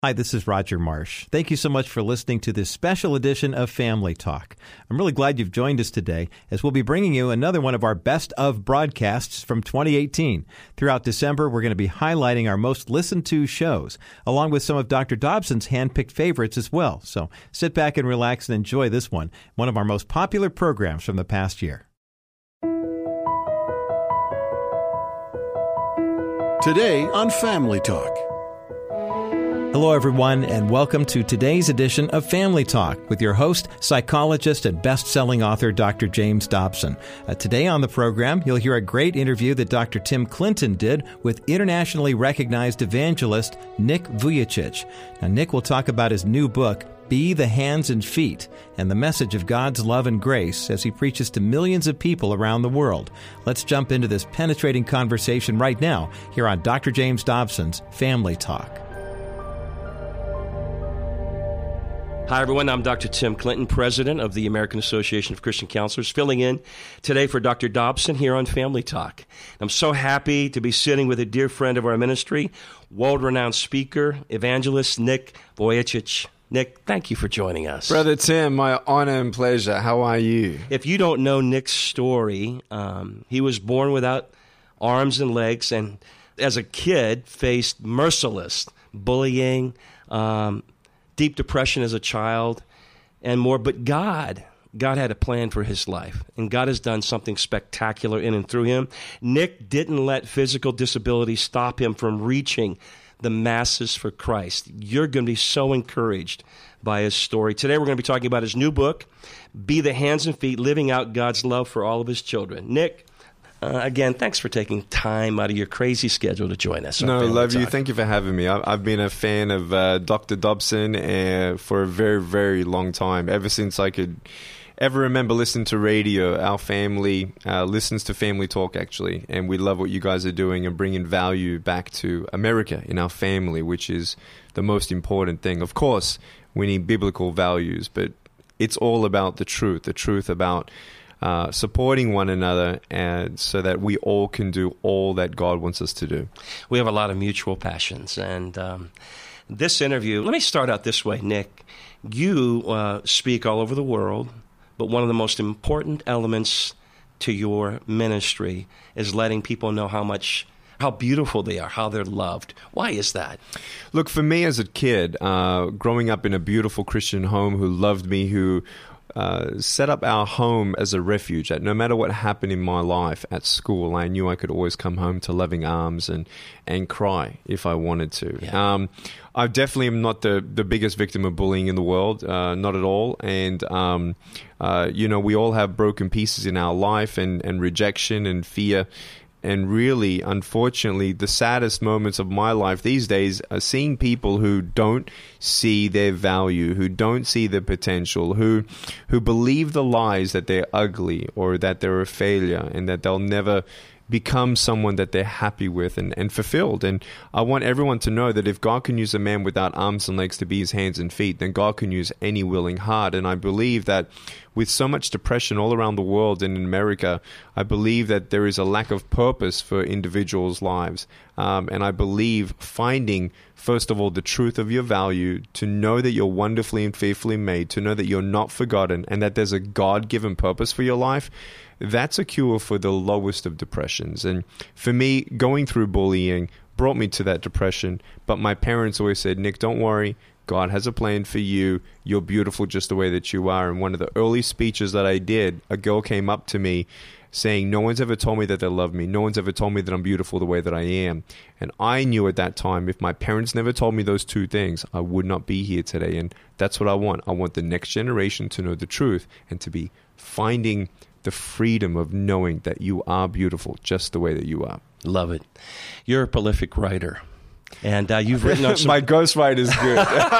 Hi, this is Roger Marsh. Thank you so much for listening to this special edition of Family Talk. I'm really glad you've joined us today, as we'll be bringing you another one of our best of broadcasts from 2018. Throughout December, we're going to be highlighting our most listened to shows, along with some of Dr. Dobson's hand-picked favorites as well. So sit back and relax and enjoy this one of our most popular programs from the past year. Today on Family Talk. Hello, everyone, and welcome to today's edition of Family Talk with your host, psychologist and best-selling author, Dr. James Dobson. Today on the program, you'll hear a great interview that Dr. Tim Clinton did with internationally recognized evangelist Nick Vujicic. Now, Nick will talk about his new book, Be the Hands and Feet, and the message of God's love and grace as he preaches to millions of people around the world. Let's jump into this penetrating conversation right now here on Dr. James Dobson's Family Talk. Hi, everyone. I'm Dr. Tim Clinton, president of the American Association of Christian Counselors, filling in today for Dr. Dobson here on Family Talk. I'm so happy to be sitting with a dear friend of our ministry, world-renowned speaker, evangelist Nick Vujicic. Nick, thank you for joining us. Brother Tim, my honor and pleasure. How are you? If you don't know Nick's story, he was born without arms and legs, and as a kid faced merciless bullying, deep depression as a child, and more. But God had a plan for his life, and God has done something spectacular in and through him. Nick didn't let physical disability stop him from reaching the masses for Christ. You're going to be so encouraged by his story. Today we're going to be talking about his new book, Be the Hands and Feet, Living Out God's Love for All of His Children. Nick, again, thanks for taking time out of your crazy schedule to join us. No, love you. Thank you for having me. I've been a fan of Dr. Dobson for a very, very long time. Ever since I could ever remember listening to radio, our family listens to Family Talk, actually. And we love what you guys are doing and bringing value back to America in our family, which is the most important thing. Of course, we need biblical values, but it's all about the truth about supporting one another, and so that we all can do all that God wants us to do. We have a lot of mutual passions, and this interview, let me start out this way, Nick. You speak all over the world, but one of the most important elements to your ministry is letting people know how beautiful they are, how they're loved. Why is that? Look, for me as a kid, growing up in a beautiful Christian home who loved me, who set up our home as a refuge, that no matter what happened in my life at school, I knew I could always come home to loving arms and cry if I wanted to. Yeah. I definitely am not the biggest victim of bullying in the world, not at all. And, we all have broken pieces in our life and rejection and fear. And really, unfortunately, the saddest moments of my life these days are seeing people who don't see their value, who don't see their potential, who believe the lies that they're ugly or that they're a failure and that they'll never become someone that they're happy with and fulfilled. And I want everyone to know that if God can use a man without arms and legs to be his hands and feet, then God can use any willing heart. And I believe that with so much depression all around the world and in America, I believe that there is a lack of purpose for individuals' lives. And I believe finding, first of all, the truth of your value, to know that you're wonderfully and fearfully made, to know that you're not forgotten, and that there's a God-given purpose for your life, that's a cure for the lowest of depressions. And for me, going through bullying brought me to that depression. But my parents always said, Nick, don't worry. God has a plan for you. You're beautiful just the way that you are. And one of the early speeches that I did, a girl came up to me saying, no one's ever told me that they love me. No one's ever told me that I'm beautiful the way that I am. And I knew at that time, if my parents never told me those two things, I would not be here today. And that's what I want. I want the next generation to know the truth and to be finding the freedom of knowing that you are beautiful just the way that you are. Love it. You're a prolific writer. And you've written on some... My ghostwriter is good.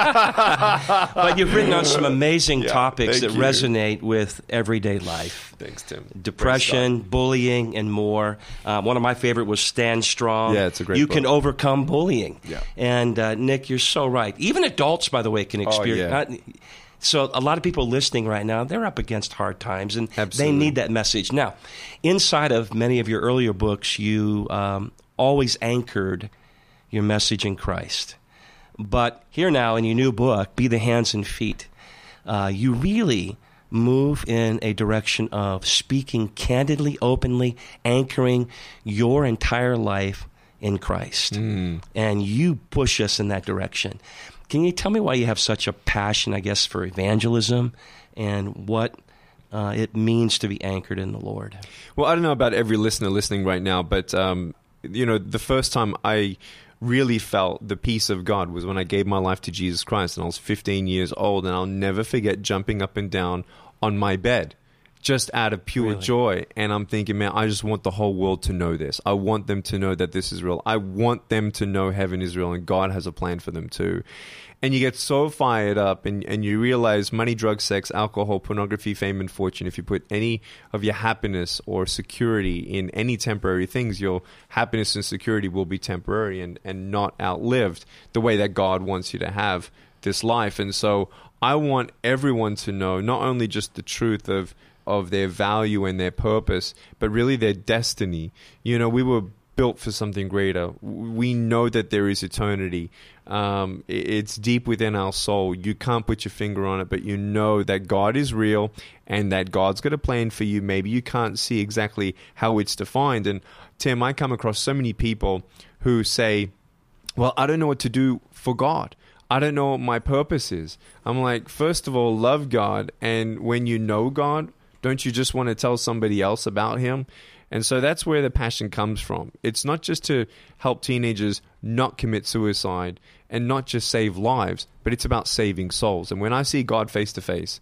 But you've written on some amazing topics that resonate with everyday life. Thanks, Tim. Depression, bullying, and more. One of my favorite was Stand Strong. Yeah, it's a great You book. can overcome bullying. Yeah. And Nick, you're so right. Even adults, by the way, can experience... So a lot of people listening right now, they're up against hard times, and they need that message. Now, inside of many of your earlier books, you always anchored your message in Christ. But here now in your new book, Be the Hands and Feet, you really move in a direction of speaking candidly, openly, anchoring your entire life in Christ. And you push us in that direction. Can you tell me why you have such a passion, I guess, for evangelism and what it means to be anchored in the Lord? Well, I don't know about every listener listening right now, but the first time I really felt the peace of God was when I gave my life to Jesus Christ, and I was 15 years old, and I'll never forget jumping up and down on my bed just out of pure joy. And I'm thinking, man, I just want the whole world to know this. I want them to know that this is real. I want them to know heaven is real and God has a plan for them too. And you get so fired up, and you realize money, drugs, sex, alcohol, pornography, fame, and fortune, if you put any of your happiness or security in any temporary things, your happiness and security will be temporary and not outlived the way that God wants you to have this life. And so I want everyone to know not only just the truth of their value and their purpose, but really their destiny. We were built for something greater. We know that there is eternity. It's deep within our soul. You can't put your finger on it, but you know that God is real and that God's got a plan for you. Maybe you can't see exactly how it's defined. And Tim, I come across so many people who say, well, I don't know what to do for God. I don't know what my purpose is. I'm like, first of all, love God. And when you know God, don't you just want to tell somebody else about him? And so that's where the passion comes from. It's not just to help teenagers not commit suicide and not just save lives, but it's about saving souls. And when I see God face to face,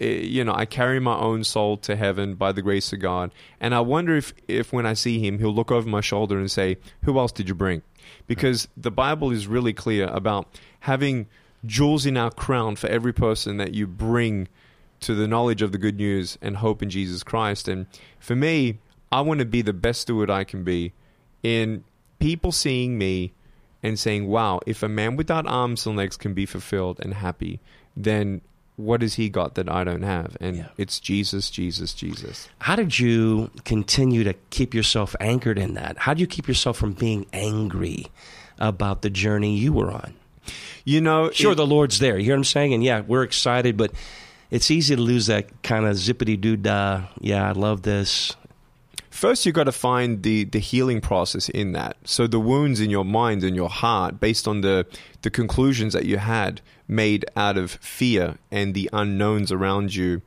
I carry my own soul to heaven by the grace of God. And I wonder if when I see him, he'll look over my shoulder and say, who else did you bring? Because the Bible is really clear about having jewels in our crown for every person that you bring to the knowledge of the good news and hope in Jesus Christ. And for me, I want to be the best steward I can be in people seeing me and saying, wow, if a man without arms and legs can be fulfilled and happy, then what has he got that I don't have? And it's Jesus, Jesus, Jesus. How did you continue to keep yourself anchored in that? How do you keep yourself from being angry about the journey you were on? Sure, the Lord's there. You hear what I'm saying? And yeah, we're excited, but it's easy to lose that kind of zippity-doo-dah, yeah, I love this. First, you've got to find the healing process in that. So the wounds in your mind and your heart, based on the conclusions that you had made out of fear and the unknowns around you,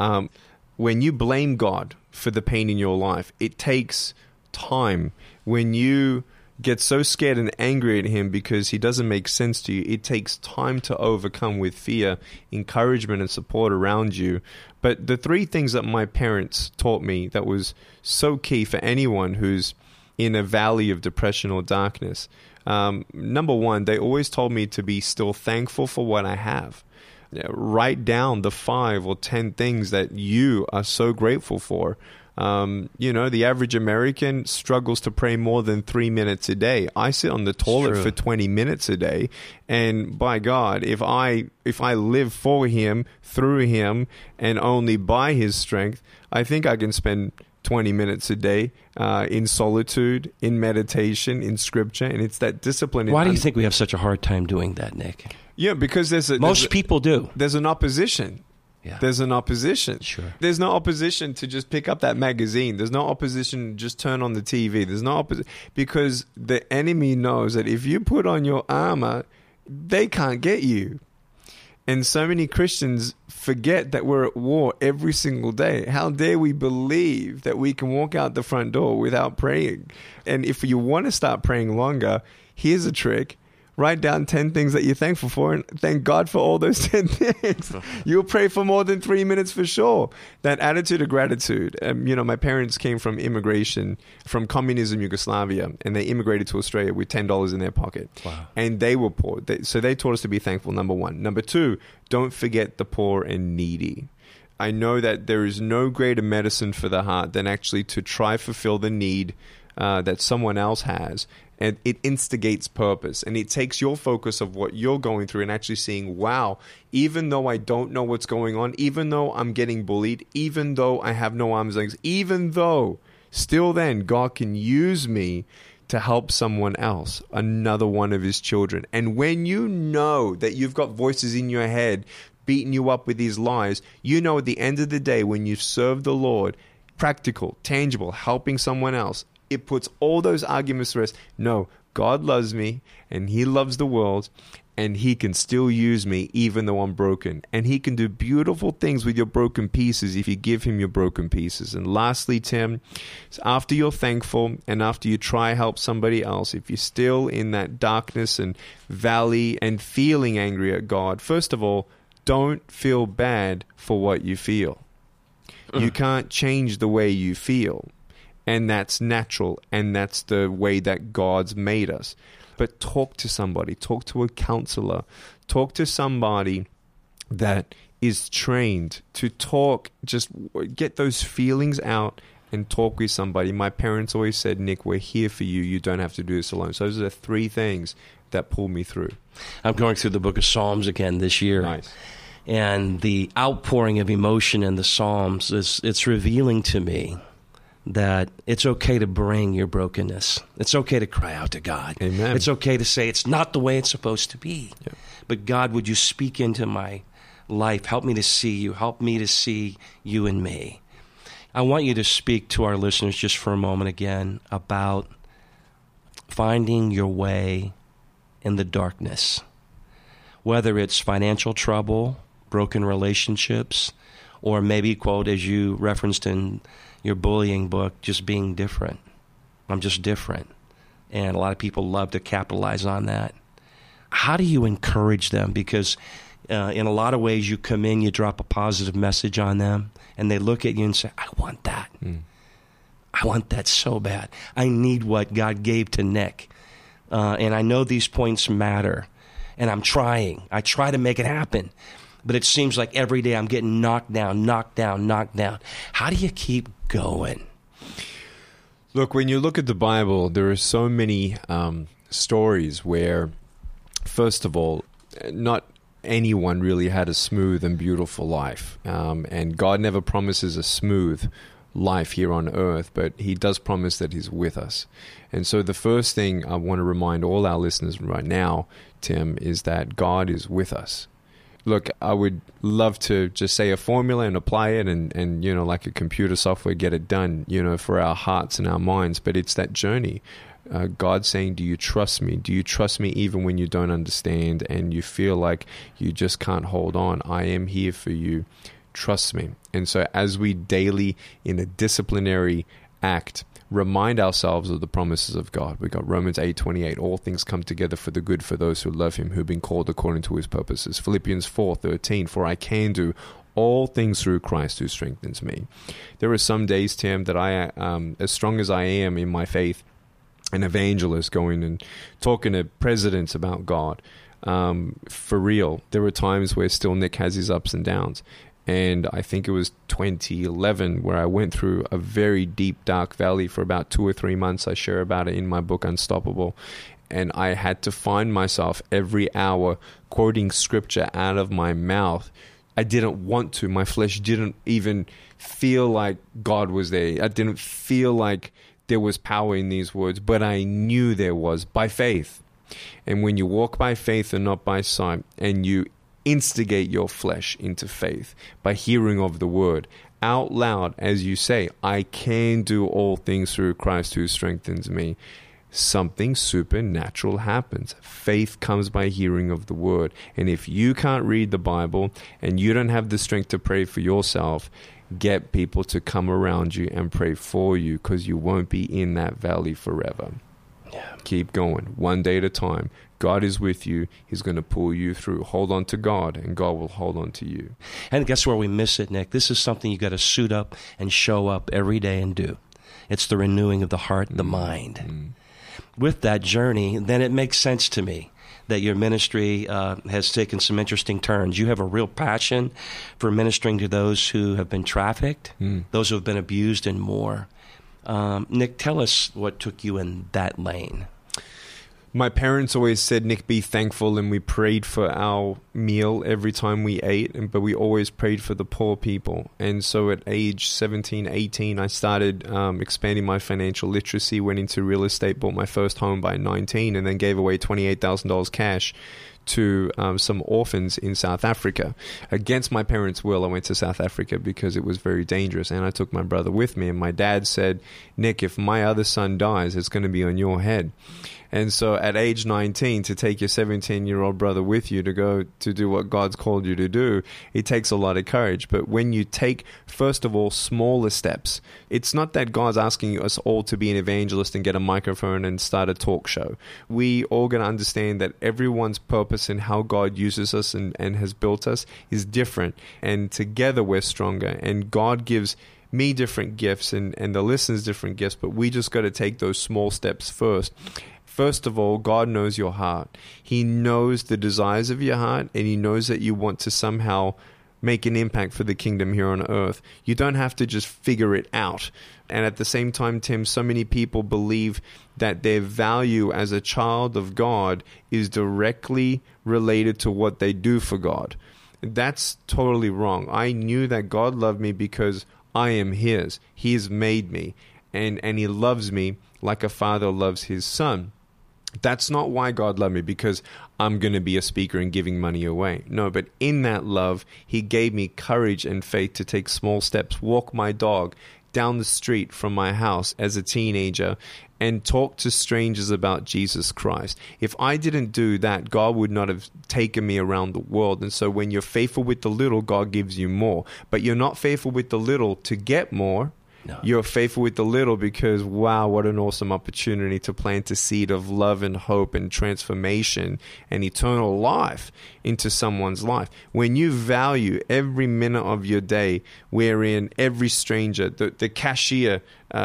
when you blame God for the pain in your life, it takes time. When you get so scared and angry at him because he doesn't make sense to you, it takes time to overcome with fear, encouragement, and support around you. But the three things that my parents taught me that was so key for anyone who's in a valley of depression or darkness. Number one, they always told me to be still thankful for what I have. Write down the 5 or 10 things that you are so grateful for. The average American struggles to pray more than 3 minutes a day. I sit on the toilet for 20 minutes a day. And by God, if I live for him, through him, and only by his strength, I think I can spend 20 minutes a day in solitude, in meditation, in scripture. And it's that discipline. Why do you think we have such a hard time doing that, Nick? Yeah, because most people do. There's an opposition. Yeah. There's an opposition. Sure. There's no opposition to just pick up that magazine. There's no opposition to just turn on the TV. There's no opposition because the enemy knows that if you put on your armor, they can't get you. And so many Christians forget that we're at war every single day. How dare we believe that we can walk out the front door without praying? And if you want to start praying longer, here's a trick. Write down 10 things that you're thankful for and thank God for all those 10 things. You'll pray for more than 3 minutes for sure. That attitude of gratitude. My parents came from immigration, from communism Yugoslavia, and they immigrated to Australia with $10 in their pocket. Wow. And they were poor. So they taught us to be thankful, number one. Number two, don't forget the poor and needy. I know that there is no greater medicine for the heart than actually to try fulfill the need that someone else has. And it instigates purpose, and it takes your focus of what you're going through and actually seeing, wow, even though I don't know what's going on, even though I'm getting bullied, even though I have no arms and legs, even though still then God can use me to help someone else, another one of his children. And when you know that you've got voices in your head beating you up with these lies, you know at the end of the day, when you serve the Lord, practical, tangible, helping someone else, it puts all those arguments to rest. No, God loves me and he loves the world, and he can still use me even though I'm broken. And he can do beautiful things with your broken pieces if you give him your broken pieces. And lastly, Tim, after you're thankful and after you try help somebody else, if you're still in that darkness and valley and feeling angry at God, first of all, don't feel bad for what you feel. You can't change the way you feel. And that's natural, and that's the way that God's made us. But talk to somebody, talk to a counselor, talk to somebody that is trained to talk, just get those feelings out and talk with somebody. My parents always said, Nick, we're here for you. You don't have to do this alone. So those are the 3 things that pull me through. I'm going through the book of Psalms again this year. Nice. And the outpouring of emotion in the Psalms, it's revealing to me that it's okay to bring your brokenness. It's okay to cry out to God. Amen. It's okay to say it's not the way it's supposed to be. Yeah. But God, would you speak into my life? Help me to see you. Help me to see you in me. I want you to speak to our listeners just for a moment again about finding your way in the darkness. Whether it's financial trouble, broken relationships, or maybe, quote, as you referenced in your bullying book, just being different. I'm just different. And a lot of people love to capitalize on that. How do you encourage them? Because in a lot of ways you come in, you drop a positive message on them, and they look at you and say, I want that. I want that so bad. I need what God gave to Nick. And I know these points matter, and I'm trying. I try to make it happen. But it seems like every day I'm getting knocked down. How do you keep going? Look, when you look at the Bible, there are so many stories where, first of all, not anyone really had a smooth and beautiful life. And God never promises a smooth life here on earth, but he does promise that he's with us. And so the first thing I want to remind all our listeners right now, Tim, is that God is with us. Look, I would love to just say a formula and apply it and you know, like a computer software, get it done, you know, for our hearts and our minds. But it's that journey. God saying, do you trust me? Do you trust me even when you don't understand and you feel like you just can't hold on? I am here for you. Trust me. And so as we daily, in a disciplinary act, remind ourselves of the promises of God. We got Romans 8:28. All things come together for the good for those who love him, who've been called according to his purposes. Philippians 4:13. For I can do all things through Christ who strengthens me. There are some days, Tim, that I, as strong as I am in my faith, an evangelist going and talking to presidents about God, for real, there were times where still Nick has his ups and downs. And I think it was 2011 where I went through a very deep, dark valley for about 2 or 3 months. I share about it in my book, Unstoppable. And I had to find myself every hour quoting scripture out of my mouth. I didn't want to. My flesh didn't even feel like God was there. I didn't feel like there was power in these words, but I knew there was by faith. And when you walk by faith and not by sight, and you instigate your flesh into faith by hearing of the word out loud, as you say, I can do all things through Christ who strengthens me, something supernatural happens. Faith comes by hearing of the word. And if you can't read the Bible and you don't have the strength to pray for yourself, get people to come around you and pray for you, because you won't be in that valley forever. Yeah. Keep going, one day at a time. God is with you. He's going to pull you through. Hold on to God, and God will hold on to you. And guess where we miss it, Nick? This is something you got to suit up and show up every day and do. It's the renewing of the heart, the mind. With that journey, then it makes sense to me that your ministry has taken some interesting turns. You have a real passion for ministering to those who have been trafficked, those who have been abused, and more. Nick, tell us what took you in that lane. My parents always said, Nick, be thankful, and we prayed for our meal every time we ate, but we always prayed for the poor people. And so at age 17, 18, I started expanding my financial literacy, went into real estate, bought my first home by 19, and then gave away $28,000 cash to some orphans in South Africa. Against my parents' will, I went to South Africa because it was very dangerous, and I took my brother with me. And my dad said, Nick, if my other son dies, it's going to be on your head. And so at age 19, to take your 17-year-old brother with you to go to do what God's called you to do, it takes a lot of courage. But when you take, first of all, smaller steps, it's not that God's asking us all to be an evangelist and get a microphone and start a talk show. We all going to understand that everyone's purpose and how God uses us and has built us is different. And together we're stronger. And God gives me different gifts and the listeners different gifts, but we just got to take those small steps first. First of all, God knows your heart. He knows the desires of your heart, and He knows that you want to somehow make an impact for the kingdom here on earth. You don't have to just figure it out. And at the same time, Tim, so many people believe that their value as a child of God is directly related to what they do for God. That's totally wrong. I knew that God loved me because I am His. He has made me, and He loves me like a father loves his son. That's not why God loved me, because I'm going to be a speaker and giving money away. No, but in that love, He gave me courage and faith to take small steps, walk my dog down the street from my house as a teenager, and talk to strangers about Jesus Christ. If I didn't do that, God would not have taken me around the world. And so when you're faithful with the little, God gives you more. But you're not faithful with the little to get more. No. You're faithful with the little because, wow, what an awesome opportunity to plant a seed of love and hope and transformation and eternal life into someone's life. When you value every minute of your day, wherein every stranger, the cashier,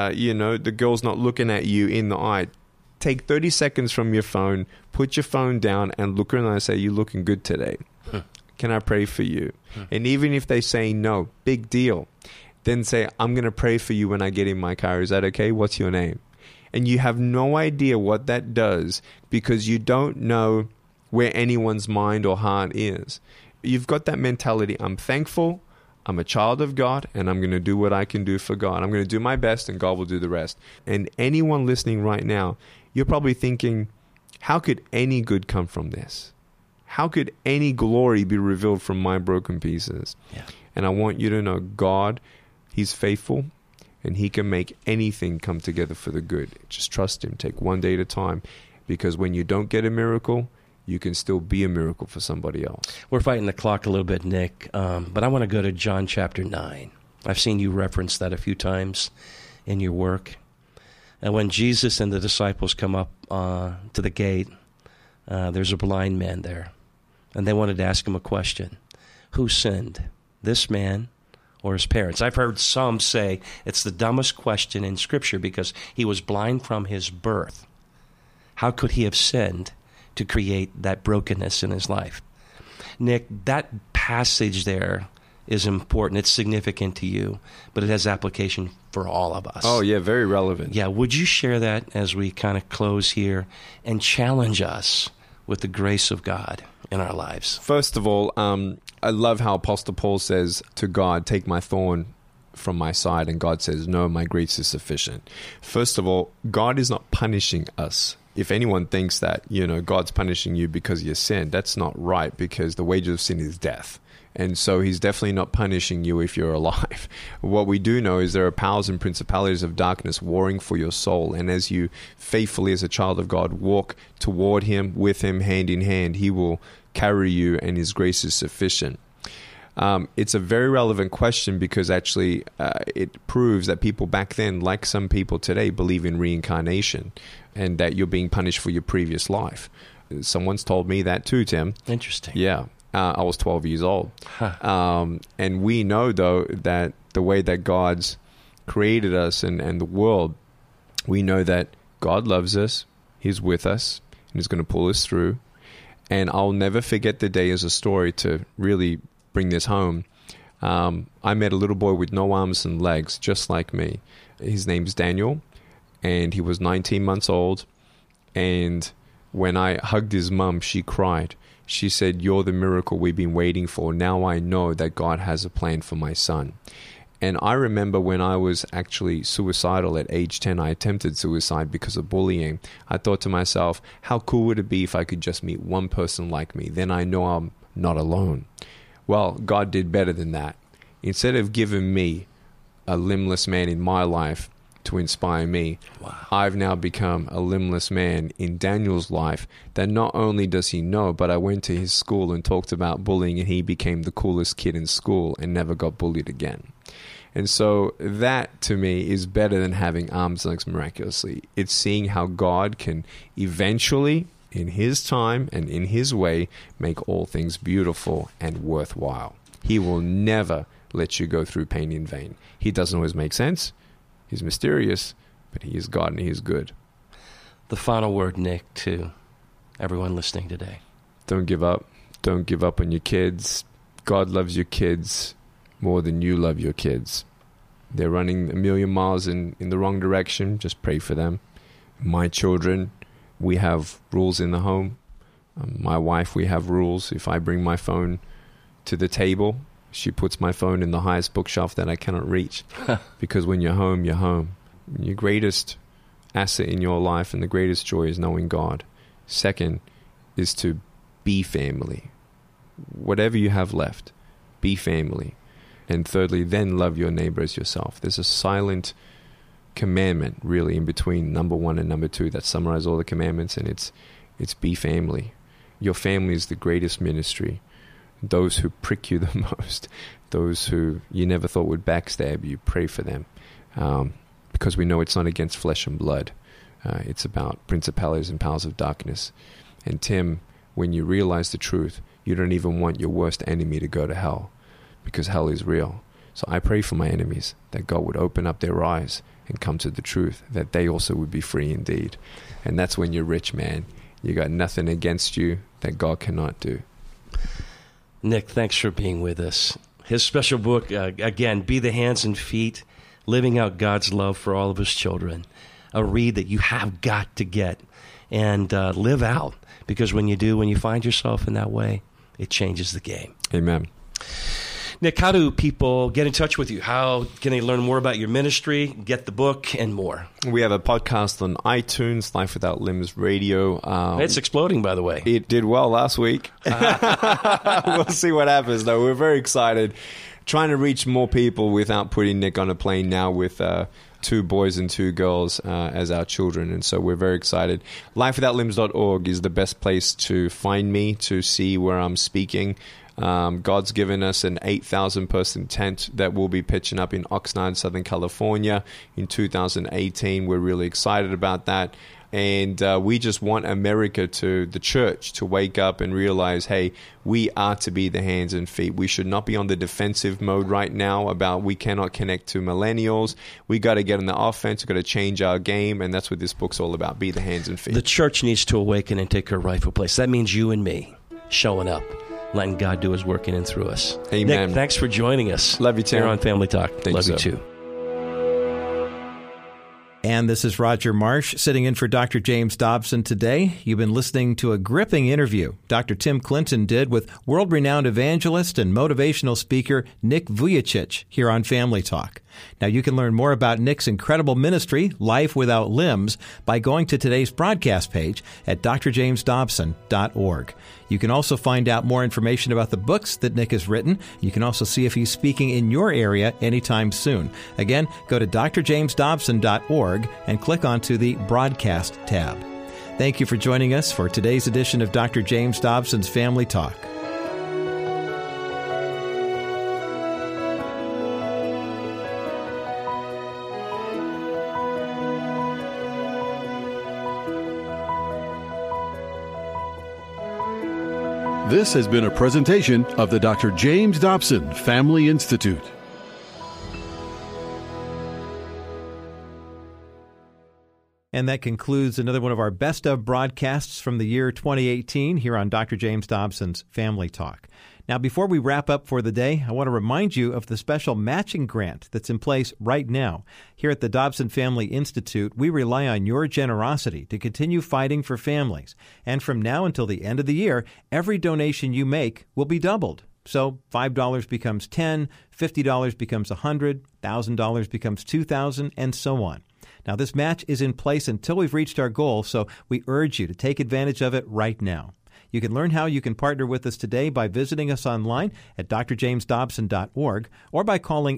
the girl's not looking at you in the eye, take 30 seconds from your phone, put your phone down, and look around and say, you're looking good today. Can I pray for you? And even if they say no, big deal. Then say, I'm going to pray for you when I get in my car. Is that okay? What's your name? And you have no idea what that does because you don't know where anyone's mind or heart is. You've got that mentality. I'm thankful. I'm a child of God, and I'm going to do what I can do for God. I'm going to do my best, and God will do the rest. And anyone listening right now, you're probably thinking, how could any good come from this? How could any glory be revealed from my broken pieces? Yeah. And I want you to know God, He's faithful, and He can make anything come together for the good. Just trust Him. Take one day at a time, because when you don't get a miracle, you can still be a miracle for somebody else. We're fighting the clock a little bit, Nick, but I want to go to John chapter 9. I've seen you reference that a few times in your work. And when Jesus and the disciples come up to the gate, there's a blind man there, and they wanted to ask Him a question. Who sinned, this man or his parents? I've heard some say it's the dumbest question in Scripture because he was blind from his birth. How could he have sinned to create that brokenness in his life? Nick, that passage there is important. It's significant to you, but it has application for all of us. Oh, yeah, very relevant. Yeah, would you share that as we kind of close here and challenge us with the grace of God in our lives? First of all, I love how Apostle Paul says to God, take my thorn from my side, and God says, no, my grace is sufficient. First of all, God is not punishing us. If anyone thinks that, God's punishing you because of your sin, that's not right, because the wages of sin is death. And so He's definitely not punishing you if you're alive. What we do know is there are powers and principalities of darkness warring for your soul. And as you faithfully, as a child of God, walk toward Him, with Him, hand in hand, He will carry you, and His grace is sufficient. It's a very relevant question because actually it proves that people back then, like some people today, believe in reincarnation and that you're being punished for your previous life. Someone's told me that too, Tim. Interesting. Yeah. I was 12 years old. And we know, though, that the way that God's created us and the world, we know that God loves us, He's with us, and He's going to pull us through. And I'll never forget the day as a story to really bring this home. I met a little boy with no arms and legs, just like me. His name's Daniel, and he was 19 months old. And When I hugged his mum, she cried. She said, "You're the miracle we've been waiting for. Now I know that God has a plan for my son." And I remember when I was actually suicidal at age 10, I attempted suicide because of bullying. I thought to myself, how cool would it be if I could just meet one person like me? Then I know I'm not alone. Well, God did better than that. Instead of giving me a limbless man in my life to inspire me, wow, I've now become a limbless man in Daniel's life that not only does he know, but I went to his school and talked about bullying, and he became the coolest kid in school and never got bullied again. And so that, to me, is better than having arms and legs miraculously. It's seeing how God can eventually, in his time and in his way, make all things beautiful and worthwhile. He will never let you go through pain in vain. He doesn't always make sense. He's mysterious, but he is God and he is good. The final word, Nick, to everyone listening today. Don't give up. Don't give up on your kids. God loves your kids more than you love your kids. They're running a million miles in the wrong direction. Just pray for them. My children, we have rules in the home. My wife, we have rules. If I bring my phone to the table, she puts my phone in the highest bookshelf that I cannot reach. Because when you're home, you're home. Your greatest asset in your life and the greatest joy is knowing God. Second is to be family. Whatever you have left, be family. And thirdly, then love your neighbor as yourself. There's a silent commandment, really, in between number 1 and number 2 that summarize all the commandments, and it's be family. Your family is the greatest ministry. Those who prick you the most, those who you never thought would backstab you, pray for them. Because we know it's not against flesh and blood. It's about principalities and powers of darkness. And Tim, when you realize the truth, you don't even want your worst enemy to go to hell, because hell is real. So I pray for my enemies, that God would open up their eyes and come to the truth, that they also would be free indeed. And that's when you're rich, man. You got nothing against you that God cannot do. Nick, thanks for being with us. His special book, again, Be the Hands and Feet, Living Out God's Love for All of His Children. A read that you have got to get and live out. Because when you do, when you find yourself in that way, it changes the game. Amen. Nick, how do people get in touch with you? How can they learn more about your ministry, get the book, and more? We have a podcast on iTunes, Life Without Limbs Radio. It's exploding, by the way. It did well last week. We'll see what happens, though. We're very excited. Trying to reach more people without putting Nick on a plane now with 2 boys and 2 girls as our children. And so we're very excited. LifeWithoutLimbs.org is the best place to find me, to see where I'm speaking. God's given us an 8,000-person tent that we'll be pitching up in Oxnard, Southern California in 2018. We're really excited about that. And we just want America, to the church, to wake up and realize, hey, we are to be the hands and feet. We should not be on the defensive mode right now about we cannot connect to millennials. We got to get on the offense. We've got to change our game. And that's what this book's all about, be the hands and feet. The church needs to awaken and take her rightful place. That means you and me showing up, letting God do His work in and through us. Amen. Nick, thanks for joining us. Love you, Tim. Here on Family Talk. Love you, too. And this is Roger Marsh sitting in for Dr. James Dobson today. You've been listening to a gripping interview Dr. Tim Clinton did with world-renowned evangelist and motivational speaker Nick Vujicic here on Family Talk. Now, you can learn more about Nick's incredible ministry, Life Without Limbs, by going to today's broadcast page at drjamesdobson.org. You can also find out more information about the books that Nick has written. You can also see if he's speaking in your area anytime soon. Again, go to drjamesdobson.org and click onto the Broadcast tab. Thank you for joining us for today's edition of Dr. James Dobson's Family Talk. This has been a presentation of the Dr. James Dobson Family Institute. And that concludes another one of our best of broadcasts from the year 2018 here on Dr. James Dobson's Family Talk. Now, before we wrap up for the day, I want to remind you of the special matching grant that's in place right now. Here at the Dobson Family Institute, we rely on your generosity to continue fighting for families. And from now until the end of the year, every donation you make will be doubled. So $5 becomes $10, $50 becomes $100, $1,000 becomes $2,000, and so on. Now, this match is in place until we've reached our goal, so we urge you to take advantage of it right now. You can learn how you can partner with us today by visiting us online at drjamesdobson.org or by calling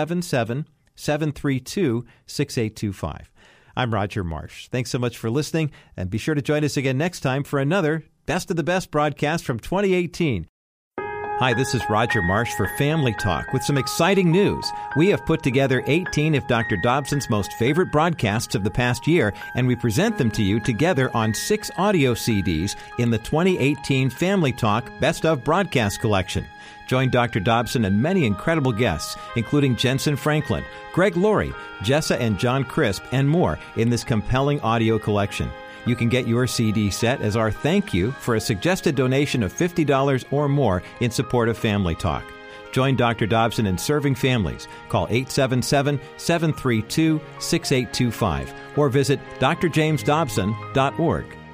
877-732-6825. I'm Roger Marsh. Thanks so much for listening, and be sure to join us again next time for another Best of the Best broadcast from 2018. Hi, this is Roger Marsh for Family Talk with some exciting news. We have put together 18 of Dr. Dobson's most favorite broadcasts of the past year, and we present them to you together on 6 audio CDs in the 2018 Family Talk Best of Broadcast Collection. Join Dr. Dobson and many incredible guests, including Jensen Franklin, Greg Laurie, Jessa and John Crisp, and more in this compelling audio collection. You can get your CD set as our thank you for a suggested donation of $50 or more in support of Family Talk. Join Dr. Dobson in serving families. Call 877-732-6825 or visit drjamesdobson.org.